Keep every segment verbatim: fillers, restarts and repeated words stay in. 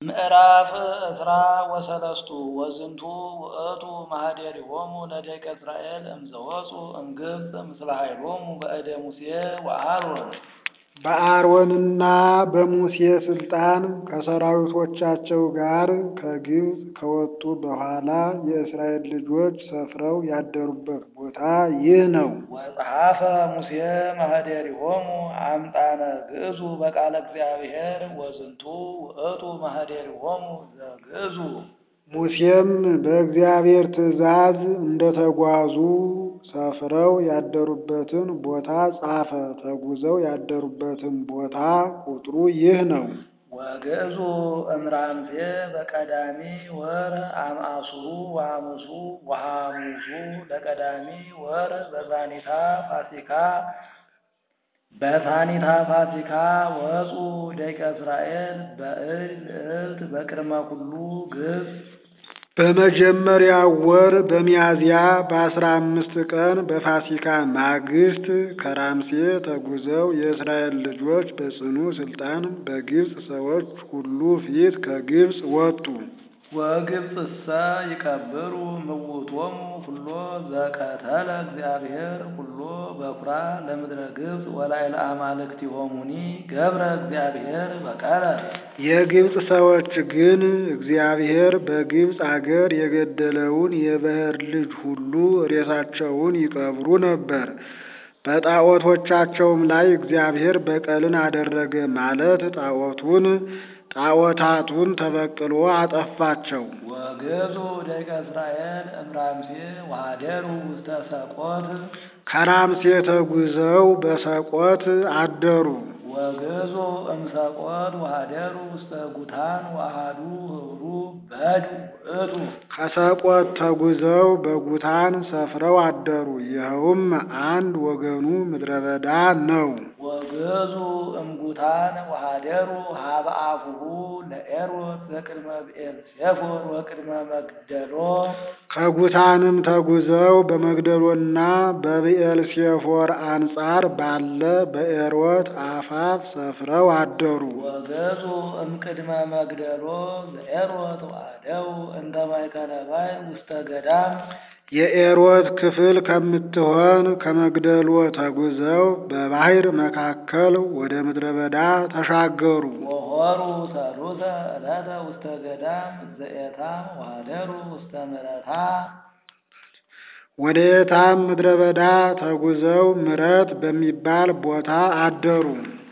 ምዕራፍ ዕስራ ወሰለስቱ ወዝንቱ ውእቱ ማኅደሪሆሙ ለደቂቀ እስራኤል እምዘወፁ እምግብፅ ምስለ ኃይሎሙ በእደ ሙሴ ወአሮን። በአሮንና በሙሴ ሥልጣን ከሠራዊቶቻቸው ጋር ከግብፅ ከወጡ በኋላ የእስራኤል ልጆች ሰፍረው ያደሩበት ቦታ ይህ ነው። ወጸሐፈ ሙሴ ማኅደሪሆሙ አምጣነ ግዕዙ በቃለ እግዚአብሔር ወዝንቱ ውእቱ ማኅደሪሆሙ ዘግዕዙ። ሙሴም በእግዚአብሔር ትእዛዝ እንደተጓዙ ሰፍረው ያደሩበትን ቦታ ጻፈ። ተጉዘው ያደሩበትን ቦታ ቁጥሩ ይህ ነው። ወግዕዙ እምራምሴ በቀዳሚ ወር አምአሱሩ ወሐሙሱ ወሐሙሱ ለቀዳሚ ወር በዛኒታ ፋሲካ በሳኒታ ፋሲካ ወፁ ደቂቀ እስራኤል በእድ ልዕልት በቅድመ ኩሉ ግብፅ። በመጀመሪያው ወር በሚያዝያ በአስራ አምስት ቀን በፋሲካ ማግስት ከራምሴ ተጉዘው የእስራኤል ልጆች በጽኑ ሥልጣን በግብፅ ሰዎች ሁሉ ፊት ከግብፅ ወጡ። ወግብፅሰ ይቀብሩ ምውቶሙ ኩሎ ዘቀተለ እግዚአብሔር ኩሎ በኵራ ለምድረ ግብፅ ወላዕለ አማልክቲሆሙኒ ገብረ እግዚአብሔር በቀለ። የግብፅ ሰዎች ግን እግዚአብሔር በግብፅ አገር የገደለውን የባሕር ልጅ ሁሉ ሬሳቸውን ይቀብሩ ነበር። በጣዖቶቻቸውም ላይ እግዚአብሔር በቀልን አደረገ ማለት ጣዖቱን ጣዖታቱን ተበቅሎ አጠፋቸው። ወግዕዙ ደቂቀ እስራኤል እምራምሴ ወኀደሩ ውስተ ሰቆት። ከራምሴ ተጉዘው በሰቆት አደሩ። ወግዕዙ እምሰቆት ወኀደሩ ውስተ ጉታን ወአሐዱ ኅብሩ በዱ ውእቱ። ከሰቆት ተጉዘው በጉታን ሰፍረው አደሩ። ይኸውም አንድ ወገኑ ምድረ በዳ ነው። ወግዕዙ እምጉታን ወኀደሩ ኀበ አፉሁ ለኤሮት ዘቅድመ ብዔልሴፎር ወቅድመ መግደሎ። ከጉታንም ተጉዘው በመግደሎና በብዔልሴፎር አንጻር ባለ በኤሮት አፋፍ ሰፍረው አደሩ። ወግዕዙ እምቅድመ መግደሎ ዘኤሮት ወአደው እንተ ማእከለ ባሕር ውስተ ገዳም። የኤሮት ክፍል ከምትሆን ከመግደሎ ተጉዘው በባሕር መካከል ወደ ምድረ በዳ ተሻገሩ። ወሖሩ ሰሉሰ ዕለተ ውስተ ገዳም ዘኤታም ወኀደሩ ውስተ ምረታ። ወደ ኤታም ምድረ በዳ ተጉዘው ምረት በሚባል ቦታ አደሩ።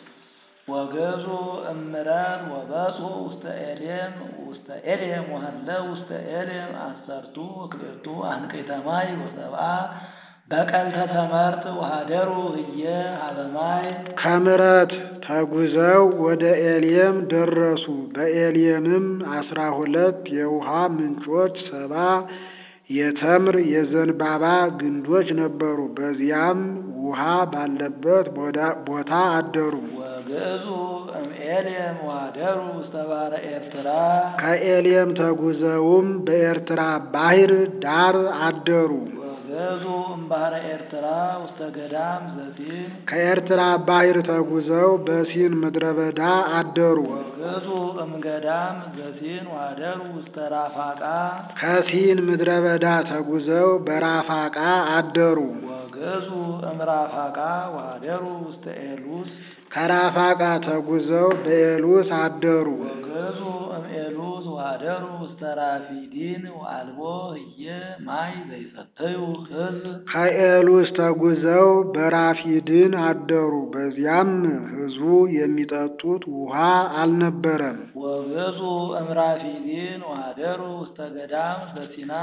ወግዕዙ እምረት ወበጽሑ ውስተ ኤሌም ውስተ ኤሌም ወሀለው ውስተ ኤሌም አሰርቱ ወክልኤቱ አንቅዕተ ማይ ወሰብአ በቀልተ ተመርጥ ወኀደሩ ህየ ኀበ ማይ። ከምረት ተጉዘው ወደ ኤሌም ደረሱ። በኤሌምም አስራ ሁለት የውሃ ምንጮች ሰባ የተምር የዘንባባ ግንዶች ነበሩ። በዚያም ውሃ ባለበት ቦታ አደሩ። ወግዕዙ እምኤሌም ወኀደሩ ውስተ ባሕረ ኤርትራ። ከኤሌም ተጉዘውም በኤርትራ ባሕር ዳር አደሩ። ወግዕዙ እምባሕረ ኤርትራ ውስተ ገዳም ዘሲን። ከኤርትራ ባሕር ተጉዘው በሲን ምድረ በዳ አደሩ። ወግዕዙ እምገዳም ዘሲን ወኀደሩ ውስተ ራፋቃ። ከሲን ምድረ በዳ ተጉዘው በራፋቃ አደሩ። ወግዕዙ እምራፋቃ ወኀደሩ ውስተ ኤሉስ። ከራፋቃ ተጉዘው በኤሉስ አደሩ። ወግዕዙ እምኤሉስ ወኀደሩ ውስተ ራፊዲን ወአልቦ ህየ ማይ ዘይሰተዩ ሕዝብ። ከኤሉስ ተጉዘው በራፊድን አደሩ። በዚያም ሕዝቡ የሚጠጡት ውሃ አልነበረም። ወግዕዙ እምራፊዲን ወኀደሩ ውስተ ገዳም ዘሲና።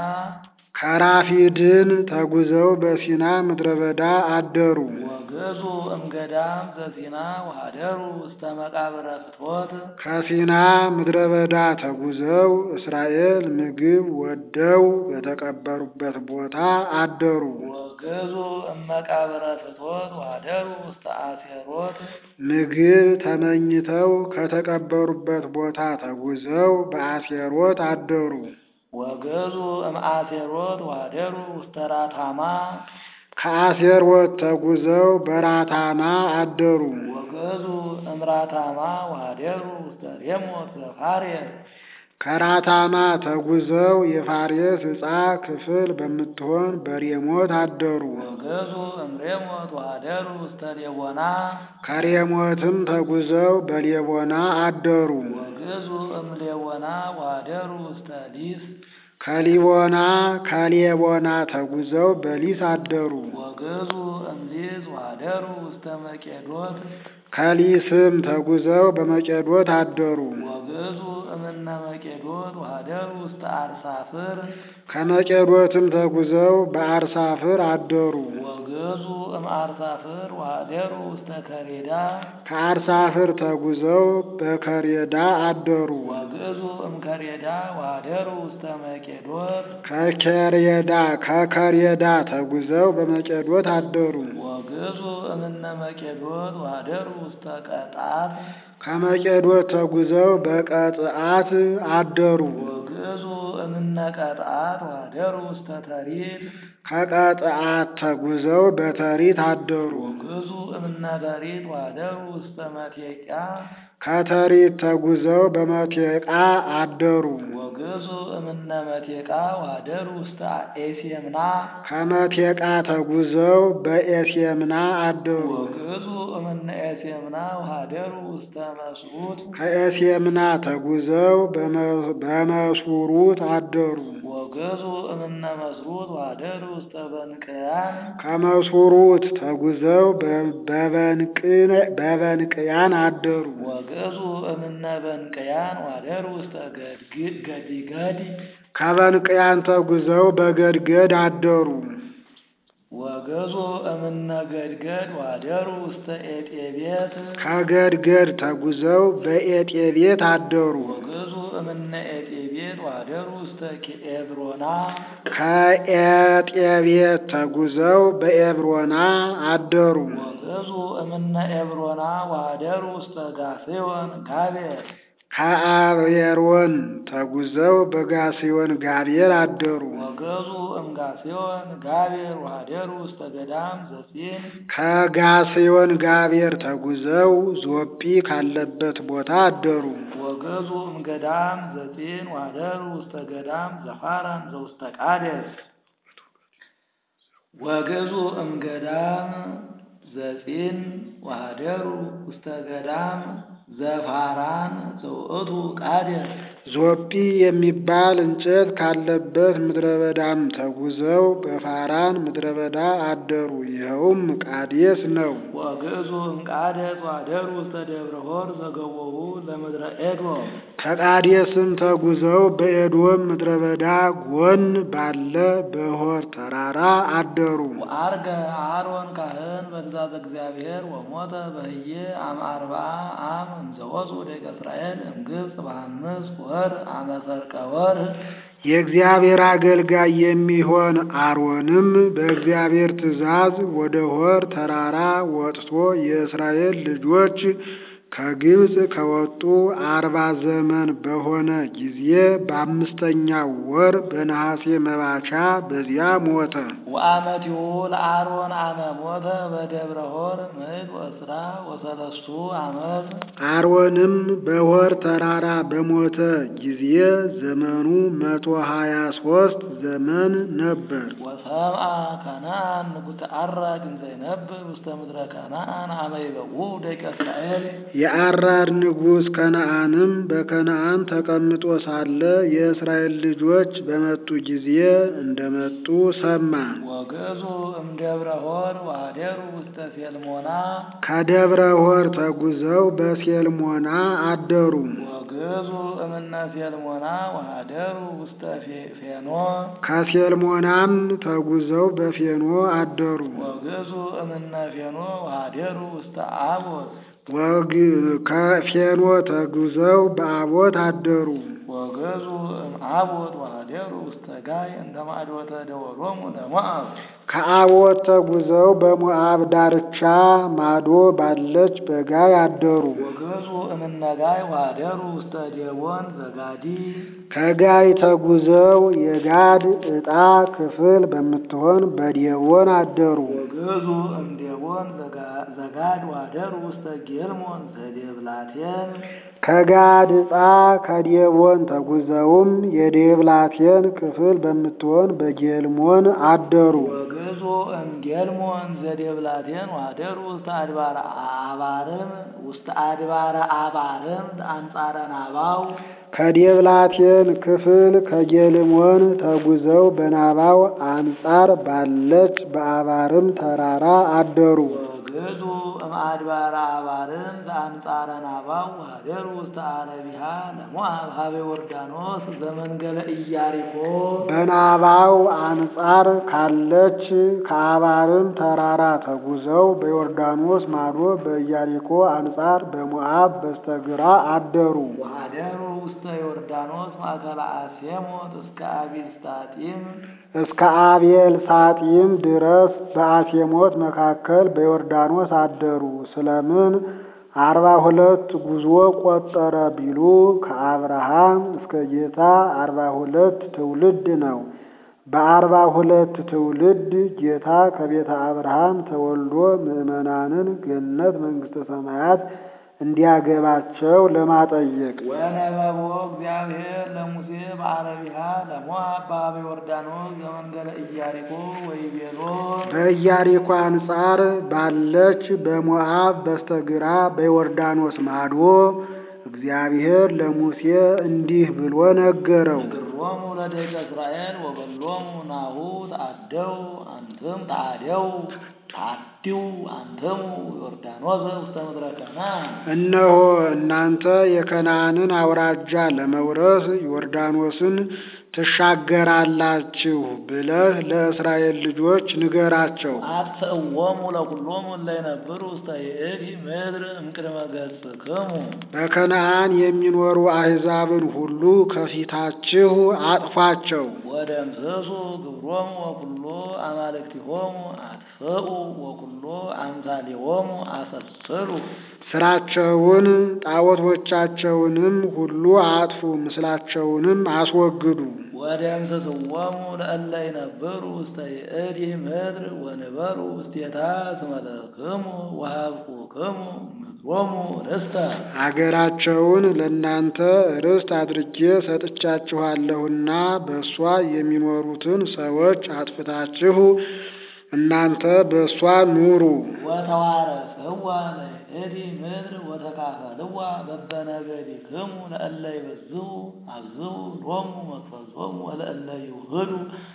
ከራፊድን ተጉዘው በሲና ምድረ በዳ አደሩ። ወግዕዙ እምገዳም ዘሲና ወኀደሩ ውስተ መቃብረ ፍትወት። ከሲና ምድረ በዳ ተጉዘው እስራኤል ምግብ ወደው በተቀበሩበት ቦታ አደሩ። ወግዕዙ እመቃብረ ፍትወት ወኀደሩ ውስተ አሴሮት። ምግብ ተመኝተው ከተቀበሩበት ቦታ ተጉዘው በአሴሮት አደሩ። ወግዕዙ እምአሴሮት ወኀደሩ ውስተ ራታማ። ከአሴሮት ተጉዘው በራታማ አደሩ። ወገዙ እምራታማ ወኀደሩ ውስተ ሬሞት ዘፋሬስ ከራታማ ተጉዘው የፋሬስ ዕፃ ክፍል በምትሆን በሬሞት አደሩ። ወገዙ እምሬሞት ወኀደሩ ውስተ ሌቦና ከሬሞትም ተጉዘው በሌቦና አደሩ። ወገዙ እምሌቦና ወኀደሩ ውስተ ሊስ ከሊቦና ከሌቦና ተጉዘው በሊስ አደሩ። ወገዙ እምሊዝ ወኀደሩ ውስተ መቄዶት ከሊስም ተጉዘው በመቄዶት አደሩ። ወገዙ እምነ መቄዶት ወኀደሩ ውስተ አርሳፍር ከመቄዶትም ተጉዘው በአርሳፍር አደሩ። ወገዙ እምአርሳፍር ወኀደሩ ውስተ ከሬዳ ከአርሳፍር ተጉዘው በከሬዳ አደሩ። ወገዙ እምከሬዳ ወኀደሩ ውስተ መቄዶት ከከሬዳ ከከሬዳ ተጉዘው በመቄዶት አደሩ። ወገዙ እምነ መቄዶት ወኀደሩ ውስተ ቀጣት ከመቄዶት ተጉዘው በቀጥአት አደሩ። ወገዙ እምነ ቀጥአት ወኀደሩ ውስተ ተሪት ከቀጥአት ተጉዘው በተሪት አደሩ። ወገዙ እምነ ተሪት ወኀደሩ ውስተ መቴቃ ከተሪት ተጉዘው በመቴቃ አደሩ። ወገዙ እምነ መቴቃ ወኀደሩ ውስተ ኤሴምና ከመቴቃ ተጉዘው በኤሴምና አደሩ። ወገዙ እምነ ኤሴምና ወኀደሩ ውስተ መስሩት ከኤሴምና ተጉዘው በመስሩት አደሩ። ወገዙ እምነ መስሩት ወኀደሩ ውስተ በንቅያን ከመስሩት ተጉዘው በበንቅያን አደሩ። ወገዙ እምነ በንቅያን ወኀደሩ ውስተ ገዲገዲ ከበንቅያን ተጉዘው በገድገድ አደሩ። ወገዙ እምነ ገድገድ ወኀደሩ ውስተ ኤጤቤት ከገድገድ ተጉዘው በኤጤቤት አደሩ። ወገዙ እምነ ኤጤቤት ወኀደሩ ውስተ ኤብሮና ከኤጤቤት ተጉዘው በኤብሮና አደሩ። ወገዙ እምነ ኤብሮና ወኀደሩ ውስተ ጋሴዮን ጋቤር ከአቤሮን ተጉዘው በጋሴዮን ጋቤር አደሩ። ወገዙ እምጋሴዮን ጋቤር ወኀደሩ ውስተ ገዳም ዘጺን ከጋሴዮን ጋቤር ተጉዘው ዞጲ ካለበት ቦታ አደሩ። ወገዙ እምገዳም ዘጺን ወኀደሩ ውስተ ገዳም ዘፋራን ዘውስተ ቃዴስ ወገዙ እምገዳም ዘጺን ወኀደሩ ውስተ ገዳም ዘፋራን ዘውእቱ ቃዴስ ዞጲ የሚባል እንጨት ካለበት ምድረ በዳም ተጉዘው በፋራን ምድረ በዳ አደሩ። ይኸውም ቃዴስ ነው። ወገዙ እምቃዴስ ወኀደሩ ውስተ ደብረ ሆር ዘገቦሁ ለምድረ ኤዶም ከቃዴስም ተጉዘው በኤዶም ምድረ በዳ ጎን ባለ በሆር ተራራ አደሩ። ወዐርገ አሮን ካህን በትእዛዘ እግዚአብሔር ወሞተ በህዬ አመ አርብዓ አም እምዘወፁ ደቂቀ እስራኤል እምግብጽ በሐምስ ወር አመ ሠርቀ ወርኅ የእግዚአብሔር አገልጋይ የሚሆን አሮንም በእግዚአብሔር ትእዛዝ ወደ ሆር ተራራ ወጥቶ የእስራኤል ልጆች ከግብጽ ከወጡ አርባ ዘመን በሆነ ጊዜ በአምስተኛው ወር በነሐሴ መባቻ በዚያ ሞተ። ወአመቲሁ ለአሮን አመ ሞተ በደብረ ሆር ምዕት ወእስራ ወሰለስቱ ዓመት አሮንም በሆር ተራራ በሞተ ጊዜ ዘመኑ መቶ ሀያ ሦስት ዘመን ነበር። ወሰምአ ከነዓን ንጉሠ አራድ እንዘ ይነብር ውስተ ምድረ ከነዓን አመ ይበውዑ ደቂቀ እስራኤል የአራር ንጉሥ ከነዓንም በከነዓን ተቀምጦ ሳለ የእስራኤል ልጆች በመጡ ጊዜ እንደመጡ ሰማ። ወገዙ እምደብረ ሆር ወኀደሩ ውስተ ሴልሞና ከደብረ ሆር ተጉዘው በሴልሞና አደሩ። ወገዙ እምነ ሴልሞና ወኀደሩ ውስተ ፌኖ ከሴልሞናም ተጉዘው በፌኖ አደሩ። ወገዙ እምነ ፌኖ ወኀደሩ ውስተ አቦት ወግ ከፌኖ ተጉዘው በአቦት አደሩ። ወገዙ እምአቦት ወኀደሩ ውስተ ጋይ እንተ ማዕዶተ ደወሎሙ ለሞዓብ ከአቦት ተጉዘው በሞዓብ ዳርቻ ማዶ ባለች በጋይ አደሩ። ወገዙ እምነ ጋይ ወኀደሩ ውስተ ዴቦን ዘጋዲ ከጋይ ተጉዘው የጋድ ዕጣ ክፍል በምትሆን በዴቦን አደሩ። ወገዙ እምዴቦን ዘጋድ ዋደሩ ውስተ ጌልሞን ዘዴብላቴን ከጋድ ዕፃ ከዴቦን ተጉዘውም የዴብላቴን ክፍል በምትሆን በጌልሞን አደሩ። ወግዞ እምጌልሞን ዘዴብላቴን ዋደሩ ውስተ አድባረ አባርም ውስተ አድባረ አባርም አንጻረ ናባው ከዴብላቴን ክፍል ከጌልሞን ተጉዘው በናባው አንጻር ባለች በአባርም ተራራ አደሩ። ወግዞ እምአድባረ አባርም አንጻረ ናባው ዋደሩ ውስተ አረቢሃ ለሞዓብ ሀበ ዮርዳኖስ ዘመንገለ ኢያሪኮ በናባው አንጻር ካለች ከአባርም ተራራ ተጉዘው በዮርዳኖስ ማዶ በኢያሪኮ አንጻር በሞዓብ በስተግራ አደሩ። ዋደሩ ውስተ ዮርዳኖስ ማእከለ አሴሞት እስከ አቢልሳጢም እስከ አቤል ሳጢም ድረስ በአሴሞት መካከል በዮርዳኖስ አደሩ። ስለምን አርባ ሁለት ጉዞ ቆጠረ ቢሉ ከአብርሃም እስከ ጌታ አርባ ሁለት ትውልድ ነው። በአርባ ሁለት ትውልድ ጌታ ከቤተ አብርሃም ተወልዶ ምዕመናንን ገነት መንግሥተ ሰማያት እንዲያገባቸው ለማጠየቅ ወነበቦ እግዚአብሔር ለሙሴ በአረቢሃ ለሞዓብ በሀበ ዮርዳኖስ ዘመንገለ ኢያሪኮ ወይቤሎ በኢያሪኮ አንጻር ባለች በሞዓብ በስተግራ በዮርዳኖስ ማዶ እግዚአብሔር ለሙሴ እንዲህ ብሎ ነገረው። ግሮሙ ለደቂቀ እስራኤል ወበሎሙ ናሁ ተአደው አንትም ተአደው ታዲው አንተሙ ዮርዳኖስ ውስተ ምድረ ከነዓን እነሆ እናንተ የከነዓንን አውራጃ ለመውረስ ዮርዳኖስን ትሻገራላችሁ ብለህ ለእስራኤል ልጆች ንገራቸው። አትእዎሙ ለኩሎሙ እለ ይነብሩ ውስተ ይእቲ ምድር እምቅድመ ገጽክሙ በከነዓን የሚኖሩ አሕዛብን ሁሉ ከፊታችሁ አጥፏቸው። ወደምስሱ ግብሮሙ ወኩሎ አማልክቲሆሙ አጥፍኡ ወኩሎ አምሳሊሆሙ አሰስሉ ስራቸውን ጣዖቶቻቸውንም ሁሉ አጥፉ፣ ምስላቸውንም አስወግዱ። ወደምስስዎሙ ለእለ ይነብሩ ውስተ ይእቲ ምድር ወንበሩ ውስቴታ እስመ ለክሙ ወሀብኩክሙ ምድሮሙ ርስተ አገራቸውን ለእናንተ ርስት አድርጌ ሰጥቻችኋለሁና በእሷ የሚኖሩትን ሰዎች አጥፍታችሁ እናንተ በእሷ ኑሩ። ወተዋረስዋ ለይእቲ ምድር ወተካፈልዋ በበነገዲክሙ ለእለ ይበዝሑ አብዝሑ ሎሙ መክፈልቶሙ ወለእለ ይውህዱ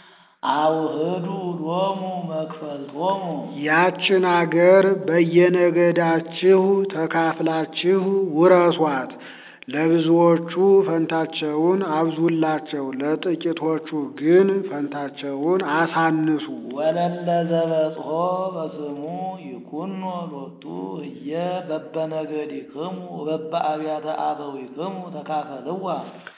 አውህዱ ሎሙ መክፈልቶሙ ያችን አገር በየነገዳችሁ ተካፍላችሁ ውረሷት። ለብዙዎቹ ፈንታቸውን አብዙላቸው፣ ለጥቂቶቹ ግን ፈንታቸውን አሳንሱ። ወለለ ዘበጽሖ በስሙ ይኩኖ ሎቱ ህየ በበነገዲክሙ ወበበአብያተ አበዊክሙ ተካፈልዋ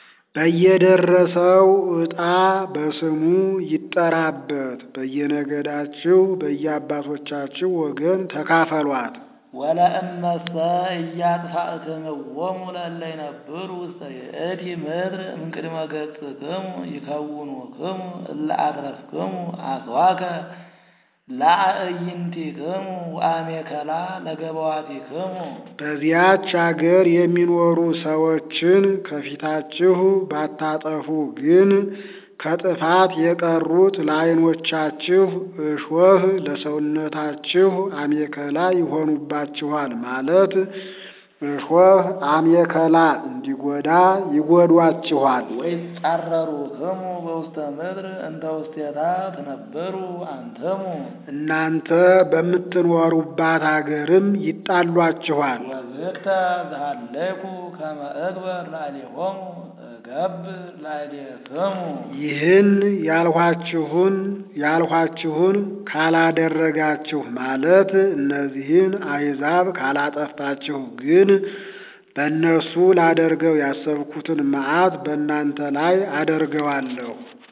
በየደረሰው ዕጣ በስሙ ይጠራበት፣ በየነገዳችሁ በየአባቶቻችሁ ወገን ተካፈሏት። ወለእመሰ ኢያጥፋእክምዎሙ ለእለ ይነብሩ ውስተ ይእቲ ምድር እምቅድመ ገጽክሙ ይከውኑክሙ እለ አትረፍክሙ አስዋከ ለአዕይንቲክሙ ወአሜከላ ለገባዋቲክሙ በዚያች አገር የሚኖሩ ሰዎችን ከፊታችሁ ባታጠፉ ግን ከጥፋት የቀሩት ለዓይኖቻችሁ እሾህ ለሰውነታችሁ አሜከላ ይሆኑባችኋል ማለት እሾህ አሜከላ እንዲጎዳ ይጎዷችኋል። ወይጻረሩክሙ በውስተ ምድር እንተ ውስቴታ ትነብሩ አንተሙ እናንተ በምትኖሩባት አገርም ይጣሏችኋል። ወዝክተ ዘሃለይኩ ከመ እግበር ላዕሌሆሙ እገብር ላዕሌክሙ ይህን ያልኋችሁን ያልኋችሁን ካላደረጋችሁ ማለት እነዚህን አሕዛብ ካላጠፋችሁ ግን በእነሱ ላደርገው ያሰብኩትን መዓት በእናንተ ላይ አደርገዋለሁ።